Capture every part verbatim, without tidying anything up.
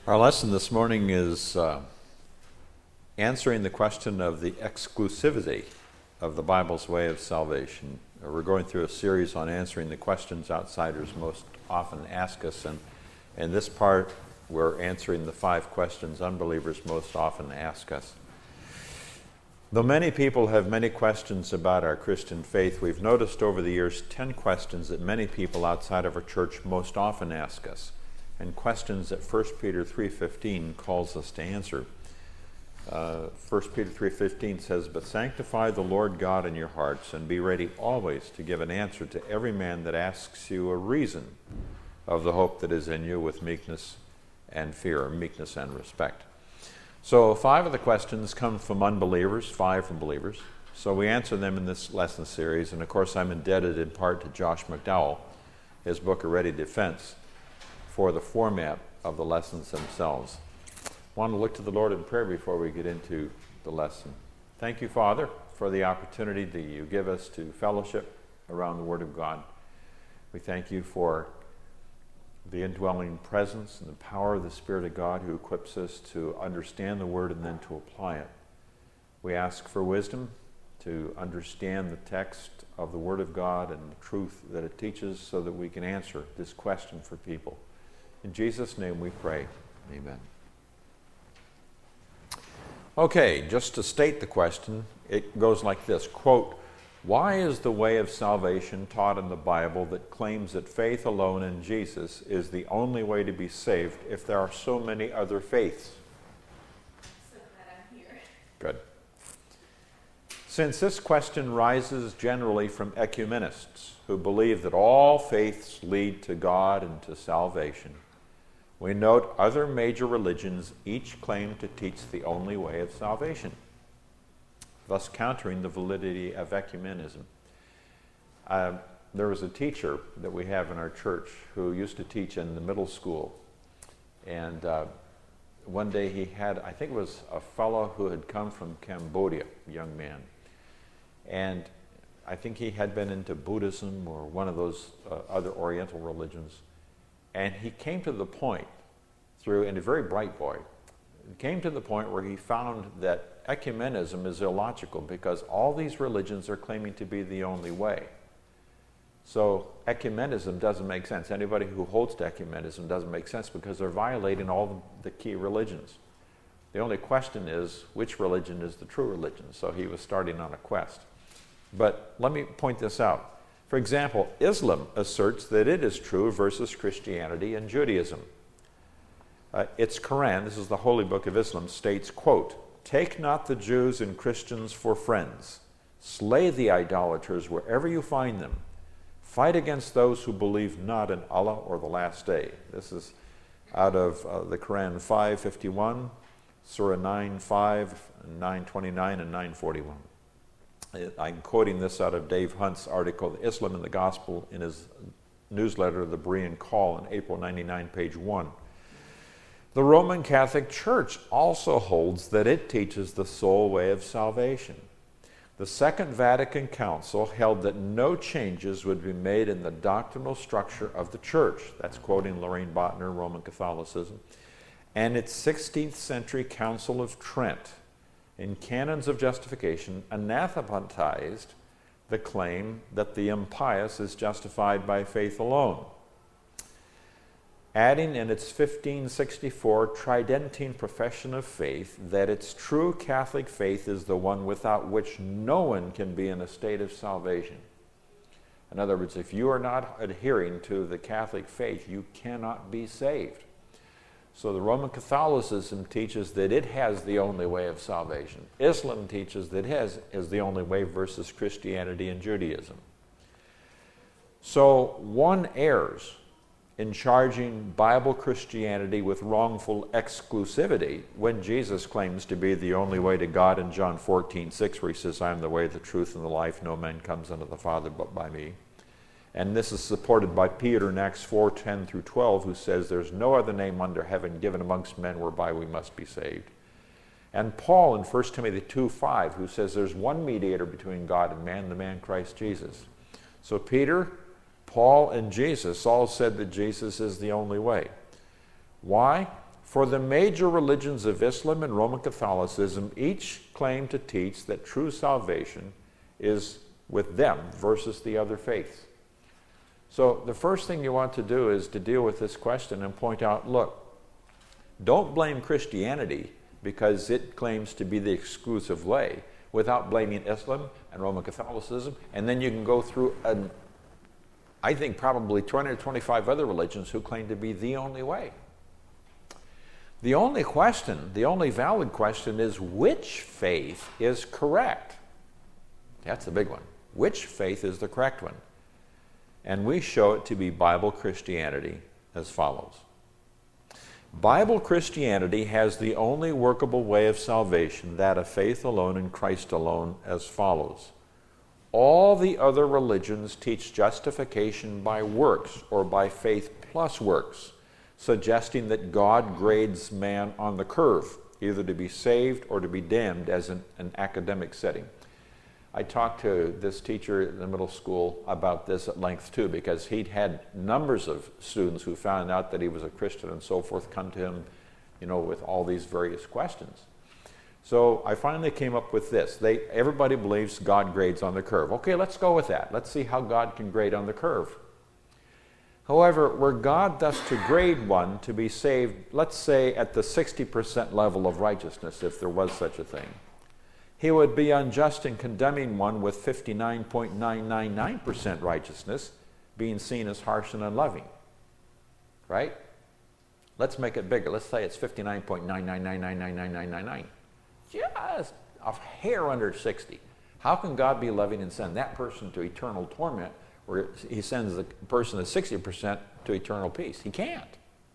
Our lesson this morning is uh, answering the question of the exclusivity of the Bible's way of salvation. Uh, We're going through a series on answering the questions outsiders most often ask us, and in this part we're answering the five questions unbelievers most often ask us. Though many people have many questions about our Christian faith, we've noticed over the years ten questions that many people outside of our church most often ask us, and questions that First Peter three fifteen calls us to answer. Uh, First Peter three fifteen says, "But sanctify the Lord God in your hearts, and be ready always to give an answer to every man that asks you a reason of the hope that is in you with meekness and fear," or meekness and respect. So five of the questions come from unbelievers, five from believers. So we answer them in this lesson series, and of course I'm indebted in part to Josh McDowell, his book, A Ready Defense, for the format of the lessons themselves. I want to look to the Lord in prayer before we get into the lesson. Thank you, Father, for the opportunity that you give us to fellowship around the Word of God. We thank you for the indwelling presence and the power of the Spirit of God who equips us to understand the Word and then to apply it. We ask for wisdom to understand the text of the Word of God and the truth that it teaches so that we can answer this question for people. In Jesus' name we pray. Amen. Okay, just to state the question, it goes like this, quote, "Why is the way of salvation taught in the Bible that claims that faith alone in Jesus is the only way to be saved if there are so many other faiths?" So glad I'm here. Good. Since this question rises generally from ecumenists who believe that all faiths lead to God and to salvation, we note other major religions each claim to teach the only way of salvation, thus countering the validity of ecumenism. Uh, there was a teacher that we have in our church who used to teach in the middle school, and uh, one day he had, I think it was a fellow who had come from Cambodia, a young man, and I think he had been into Buddhism or one of those uh, other Oriental religions. And he came to the point through, and a very bright boy, came to the point where he found that ecumenism is illogical because all these religions are claiming to be the only way. So ecumenism doesn't make sense. Anybody who holds to ecumenism doesn't make sense because they're violating all the key religions. The only question is, which religion is the true religion? So he was starting on a quest. But let me point this out. For example, Islam asserts that it is true versus Christianity and Judaism. Uh, its Quran, this is the holy book of Islam, states, quote, "Take not the Jews and Christians for friends. Slay the idolaters wherever you find them. Fight against those who believe not in Allah or the last day." This is out of uh, the Quran five fifty-one, Surah nine five, nine twenty-nine, and nine forty-one. I'm quoting this out of Dave Hunt's article, "Islam and the Gospel," in his newsletter, The Berean Call, in April ninety-nine, page one. The Roman Catholic Church also holds that it teaches the sole way of salvation. The Second Vatican Council held that no changes would be made in the doctrinal structure of the Church. That's quoting Lorraine Bottner, Roman Catholicism. And its sixteenth century Council of Trent, in Canons of Justification, anathematized the claim that the impious is justified by faith alone, adding in its fifteen sixty-four Tridentine Profession of Faith that its true Catholic faith is the one without which no one can be in a state of salvation. In other words, if you are not adhering to the Catholic faith, you cannot be saved. So the Roman Catholicism teaches that it has the only way of salvation. Islam teaches that it has, is the only way versus Christianity and Judaism. So one errs in charging Bible Christianity with wrongful exclusivity when Jesus claims to be the only way to God in John fourteen six, where he says, "I am the way, the truth, and the life. No man comes unto the Father but by me." And this is supported by Peter in Acts four ten through twelve, who says, "There's no other name under heaven given amongst men whereby we must be saved." And Paul in First Timothy two five, who says there's one mediator between God and man, the man Christ Jesus. So Peter, Paul, and Jesus all said that Jesus is the only way. Why? For the major religions of Islam and Roman Catholicism each claim to teach that true salvation is with them versus the other faiths. So the first thing you want to do is to deal with this question and point out, look, don't blame Christianity because it claims to be the exclusive way without blaming Islam and Roman Catholicism, and then you can go through, an, I think, probably twenty or twenty-five other religions who claim to be the only way. The only question, the only valid question is which faith is correct? That's the big one. Which faith is the correct one? And we show it to be Bible Christianity as follows. Bible Christianity has the only workable way of salvation, that of faith alone in Christ alone, as follows. All the other religions teach justification by works or by faith plus works, suggesting that God grades man on the curve, either to be saved or to be damned, as in an academic setting. I talked to this teacher in the middle school about this at length too, because he'd had numbers of students who found out that he was a Christian and so forth come to him, you know, with all these various questions. So I finally came up with this. They, everybody believes God grades on the curve. Okay, let's go with that. Let's see how God can grade on the curve. However, were God thus to grade one to be saved, let's say at the sixty percent level of righteousness, if there was such a thing, he would be unjust in condemning one with fifty-nine point nine nine nine percent righteousness, being seen as harsh and unloving. Right? Let's make it bigger. Let's say it's fifty-nine point nine nine nine nine nine nine nine nine nine. Just a hair under sixty. How can God be loving and send that person to eternal torment, where he sends the person at sixty percent to eternal peace? He can't.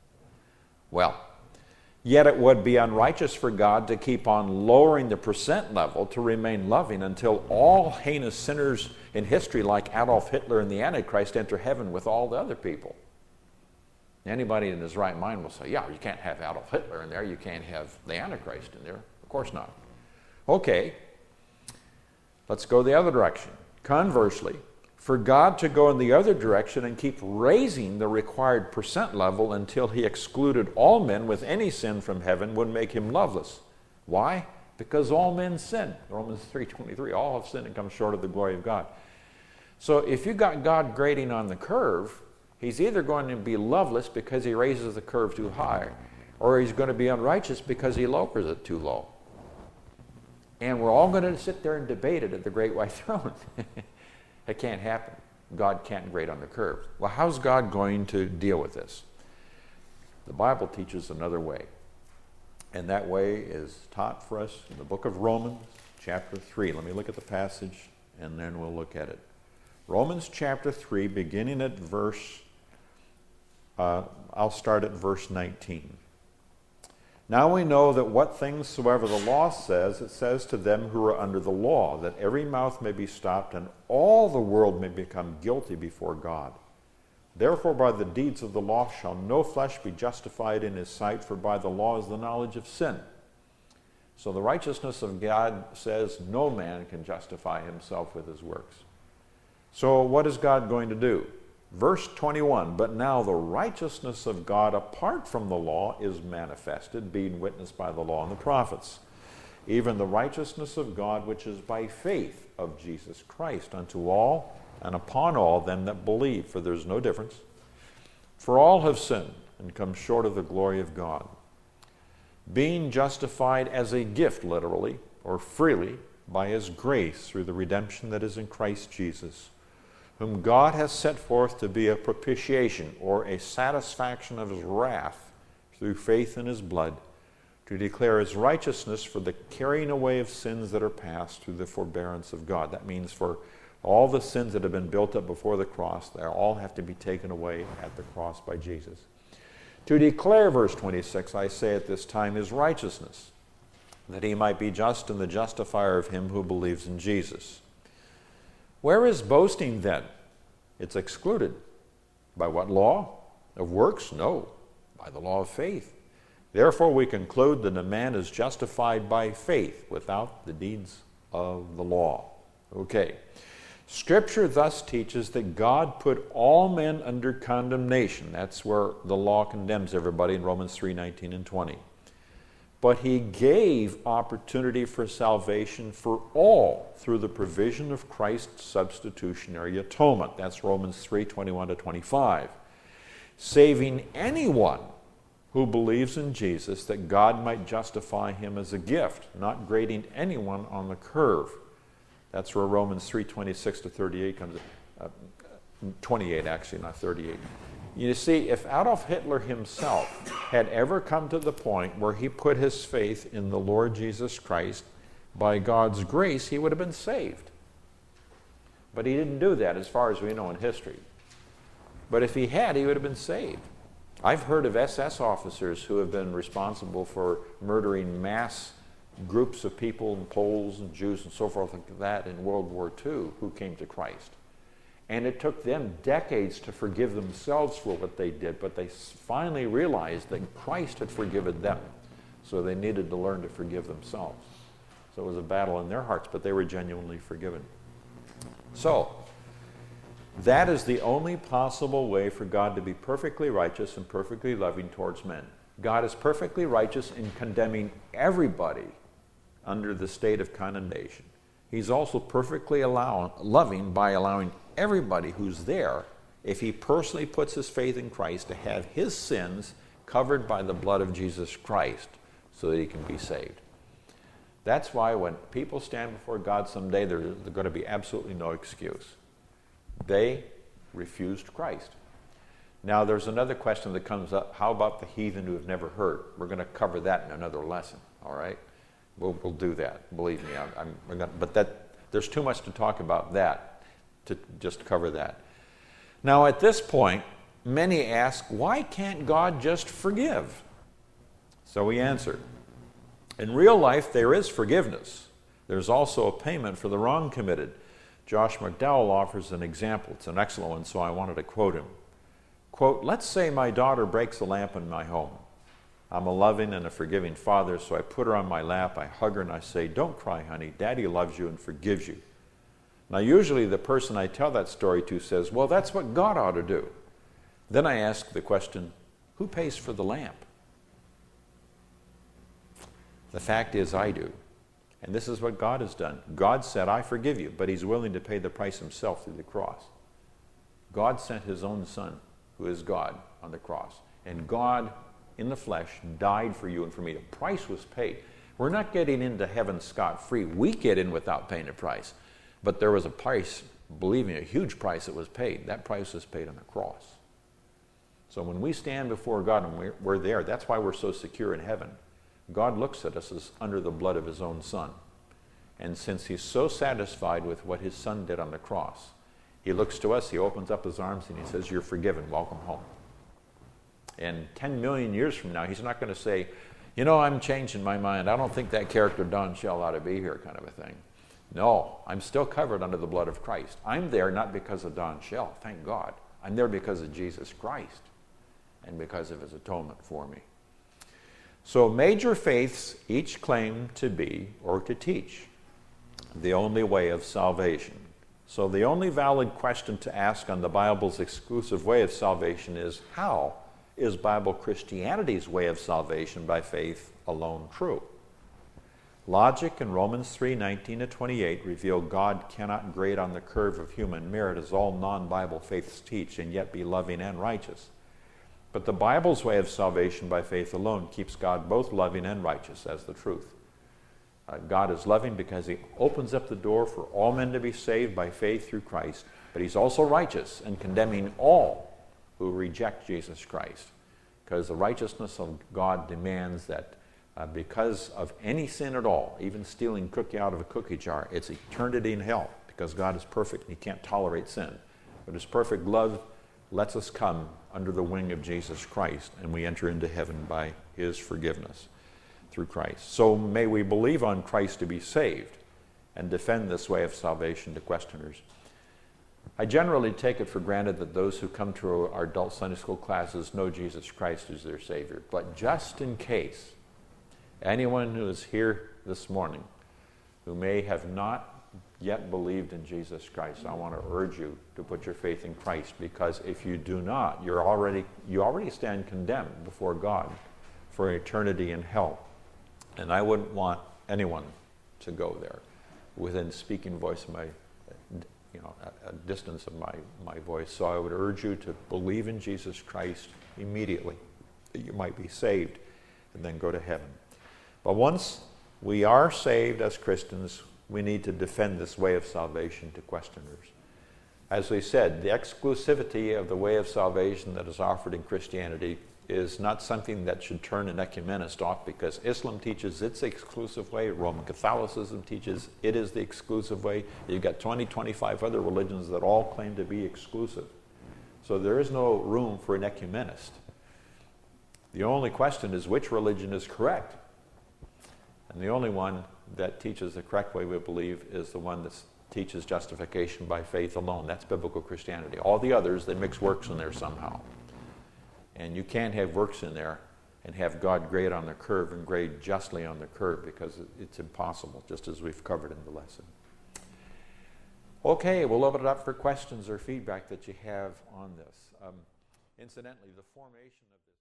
Well, yet it would be unrighteous for God to keep on lowering the percent level to remain loving until all heinous sinners in history like Adolf Hitler and the Antichrist enter heaven with all the other people. Anybody in his right mind will say, yeah, you can't have Adolf Hitler in there, you can't have the Antichrist in there. Of course not. Okay, let's go the other direction. Conversely, for God to go in the other direction and keep raising the required percent level until he excluded all men with any sin from heaven would make him loveless. Why? Because all men sin. Romans three twenty-three, all have sinned and come short of the glory of God. So if you got God grading on the curve, he's either going to be loveless because he raises the curve too high, or he's going to be unrighteous because he lowers it too low. And we're all going to sit there and debate it at the great white throne. It can't happen. God can't grade on the curve. Well, how's God going to deal with this? The Bible teaches another way. And that way is taught for us in the book of Romans, chapter three. Let me look at the passage, and then we'll look at it. Romans chapter three, beginning at verse, uh, I'll start at verse nineteen. Now we know that what things soever the law says, it says to them who are under the law, that every mouth may be stopped and all the world may become guilty before God. Therefore by the deeds of the law shall no flesh be justified in his sight, for by the law is the knowledge of sin. So the righteousness of God says no man can justify himself with his works. So what is God going to do? Verse twenty-one, but now the righteousness of God apart from the law is manifested, being witnessed by the law and the prophets, even the righteousness of God which is by faith of Jesus Christ unto all and upon all them that believe, for there is no difference. For all have sinned and come short of the glory of God, being justified as a gift, literally, or freely, by his grace through the redemption that is in Christ Jesus, whom God has set forth to be a propitiation, or a satisfaction of his wrath, through faith in his blood, to declare his righteousness for the carrying away of sins that are past through the forbearance of God. That means for all the sins that have been built up before the cross, they all have to be taken away at the cross by Jesus. To declare, verse twenty-six, I say at this time, his righteousness, that he might be just and the justifier of him who believes in Jesus. Where is boasting then? It's excluded. By what law? Of works? No. By the law of faith. Therefore we conclude that a man is justified by faith without the deeds of the law. Okay. Scripture thus teaches that God put all men under condemnation. That's where the law condemns everybody in Romans three nineteen and twenty. But he gave opportunity for salvation for all through the provision of Christ's substitutionary atonement. That's Romans three twenty-one to twenty-five. Saving anyone who believes in Jesus, that God might justify him as a gift, not grading anyone on the curve. That's where Romans three twenty-six to thirty-eight comes, uh, twenty-eight actually, not thirty-eight. You see, if Adolf Hitler himself had ever come to the point where he put his faith in the Lord Jesus Christ, by God's grace, he would have been saved. But he didn't do that, as far as we know in history. But if he had, he would have been saved. I've heard of S S officers who have been responsible for murdering mass groups of people, and Poles and Jews and so forth like that in World War Two, who came to Christ. And it took them decades to forgive themselves for what they did, but they finally realized that Christ had forgiven them, so they needed to learn to forgive themselves. So it was a battle in their hearts, but they were genuinely forgiven. So, that is the only possible way for God to be perfectly righteous and perfectly loving towards men. God is perfectly righteous in condemning everybody under the state of condemnation. He's also perfectly allow, loving by allowing everybody who's there, if he personally puts his faith in Christ, to have his sins covered by the blood of Jesus Christ so that he can be saved. That's why when people stand before God someday, there's going to be absolutely no excuse. They refused Christ. Now, there's another question that comes up. How about the heathen who have never heard? We're going to cover that in another lesson, all right? We'll, we'll do that. Believe me. I'm, I'm, we're gonna, but that, there's too much to talk about that to just cover that. Now, at this point, many ask, why can't God just forgive? So we answer, in real life, there is forgiveness. There's also a payment for the wrong committed. Josh McDowell offers an example. It's an excellent one, so I wanted to quote him. Quote, let's say my daughter breaks a lamp in my home. I'm a loving and a forgiving father, so I put her on my lap, I hug her, and I say, don't cry, honey. Daddy loves you and forgives you. Now, usually the person I tell that story to says, well, that's what God ought to do. Then I ask the question, who pays for the lamp? The fact is, I do. And this is what God has done. God said, I forgive you, but he's willing to pay the price himself through the cross. God sent his own son, who is God, on the cross. And God, in the flesh, died for you and for me. The price was paid. We're not getting into heaven scot-free. We get in without paying a price. But there was a price, believe me, a huge price that was paid. That price was paid on the cross. So when we stand before God and we're, we're there, that's why we're so secure in heaven. God looks at us as under the blood of his own son. And since he's so satisfied with what his son did on the cross, he looks to us, he opens up his arms, and he says, you're forgiven, welcome home. And ten million years from now, he's not going to say, you know, I'm changing my mind. I don't think that character Don Shell ought to be here, kind of a thing. No, I'm still covered under the blood of Christ. I'm there not because of Don Shell, thank God. I'm there because of Jesus Christ and because of his atonement for me. So major faiths each claim to be, or to teach, the only way of salvation. So the only valid question to ask on the Bible's exclusive way of salvation is, how is Bible Christianity's way of salvation by faith alone true? Logic in Romans three nineteen to twenty-eight reveal God cannot grade on the curve of human merit as all non-Bible faiths teach and yet be loving and righteous. But the Bible's way of salvation by faith alone keeps God both loving and righteous as the truth. Uh, God is loving because he opens up the door for all men to be saved by faith through Christ, but he's also righteous in condemning all who reject Jesus Christ, because the righteousness of God demands that uh, because of any sin at all, even stealing cookie out of a cookie jar, it's eternity in hell, because God is perfect and he can't tolerate sin. But his perfect love lets us come under the wing of Jesus Christ, and we enter into heaven by his forgiveness through Christ. So may we believe on Christ to be saved and defend this way of salvation to questioners. I generally take it for granted that those who come to our adult Sunday school classes know Jesus Christ as their Savior. But just in case anyone who is here this morning who may have not yet believed in Jesus Christ, I want to urge you to put your faith in Christ, because if you do not, you're already, you already stand condemned before God for eternity in hell. And I wouldn't want anyone to go there within speaking voice of my, you know, a, a distance of my, my voice. So I would urge you to believe in Jesus Christ immediately, that you might be saved and then go to heaven. But once we are saved as Christians, we need to defend this way of salvation to questioners. As we said, the exclusivity of the way of salvation that is offered in Christianity is not something that should turn an ecumenist off, because Islam teaches its exclusive way, Roman Catholicism teaches it is the exclusive way. You've got twenty, twenty-five other religions that all claim to be exclusive. So there is no room for an ecumenist. The only question is which religion is correct. And the only one that teaches the correct way, we believe, is the one that teaches justification by faith alone. That's biblical Christianity. All the others, they mix works in there somehow. And you can't have works in there and have God grade on the curve and grade justly on the curve, because it's impossible, just as we've covered in the lesson. Okay, we'll open it up for questions or feedback that you have on this. Um, incidentally, the formation of this